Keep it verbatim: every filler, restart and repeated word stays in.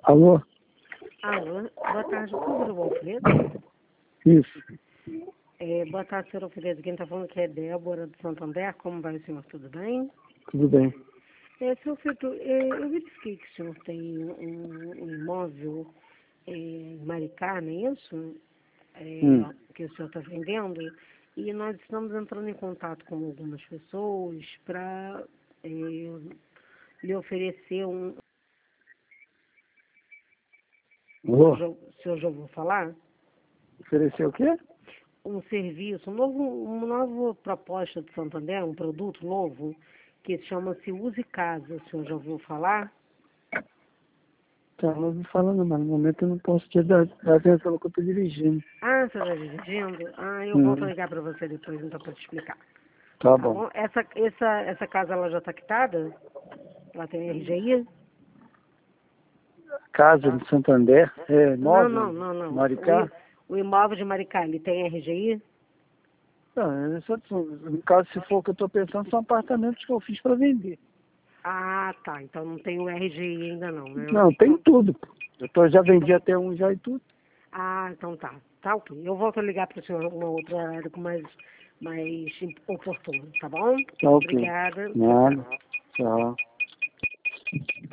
Alô? Alô, boa tarde, tudo bom, Alfredo? Isso. É, boa tarde, senhor Alfredo. Quem está falando aqui é Débora de Santander. Como vai o senhor? Tudo bem? Tudo bem. É, senhor Alfredo, é, eu verifiquei que o senhor tem um, um imóvel é, em Maricá, não é isso? É, Hum. que o senhor está vendendo. E nós estamos entrando em contato com algumas pessoas para é, lhe oferecer um... Alô? O senhor já o senhor já ouviu falar? Oferecer o quê? Um serviço, um novo, uma nova proposta de Santander, um produto novo, que chama-se Use Casa. O senhor já ouviu falar? Tá, não ouvi falando, mas no momento eu não posso te dar, dar atenção no que eu estou dirigindo. Ah, você está dirigindo? Ah, eu volto a Hum. ligar para você depois, então, para te explicar. Tá Tá bom. bom? Essa, essa, essa casa, ela já está quitada? Ela tem R G I? Casa de Santander, é Não, móvel, não, não, não. O, i- Maricá. o imóvel de Maricá, ele tem R G I? Não, é só- no caso, se for o que eu estou pensando, são apartamentos que eu fiz para vender. Ah, tá. Então não tem o R G I ainda não, né? Não, tem tudo. Pô. Eu tô, já vendi até um já e tudo. Ah, então tá. Tá ok. Eu volto a ligar para o senhor uma outra hora com mais, mais oportuno, tá bom? Tá ok. Obrigada. Tchau, Nada. tchau. Tchau.